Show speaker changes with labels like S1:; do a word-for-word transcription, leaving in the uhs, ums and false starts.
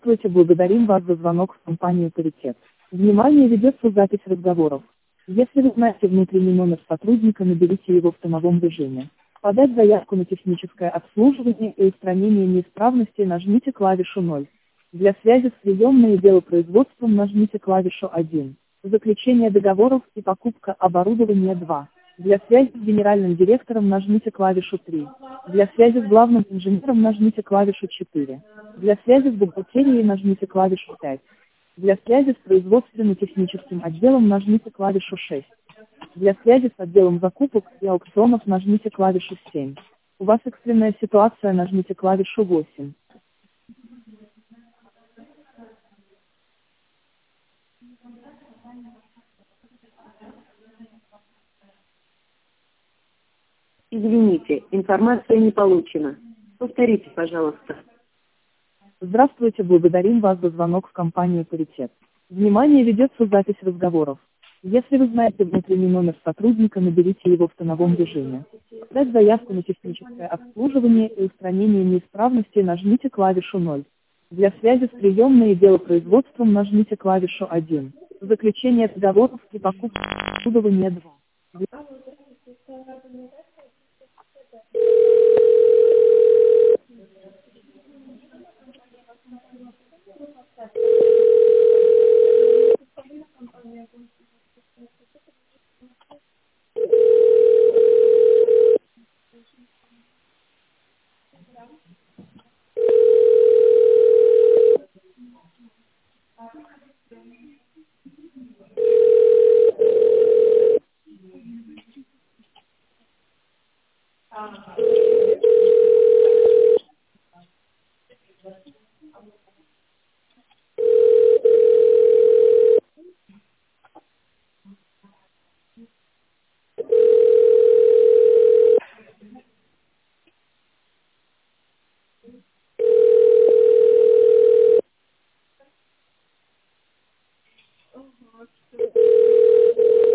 S1: Здравствуйте, благодарим вас за звонок в компанию «Паритет». Внимание, ведется запись разговоров. Если вы знаете внутренний номер сотрудника, наберите его в тоновом режиме. Подать заявку на техническое обслуживание и устранение неисправностей нажмите клавишу ноль. Для связи с приемной и делопроизводством нажмите клавишу один. Заключение договоров и покупка оборудования два. Для связи с генеральным директором нажмите клавишу три. Для связи с главным инженером нажмите клавишу четыре. Для связи с бухгалтерией нажмите клавишу пять. Для связи с производственно-техническим отделом нажмите клавишу шесть. Для связи с отделом закупок и аукционов нажмите клавишу семь. У вас экстренная ситуация, нажмите клавишу восемь.
S2: Извините, информация не получена. Повторите, пожалуйста.
S1: Здравствуйте, благодарим вас за звонок в компанию «Паритет». Внимание, ведется запись разговоров. Если вы знаете внутренний номер сотрудника, наберите его в тоновом режиме. Подать заявку на техническое обслуживание и устранение неисправностей нажмите клавишу ноль. Для связи с приемной и делопроизводством нажмите клавишу один. Заключение договоров и покупка оборудования два.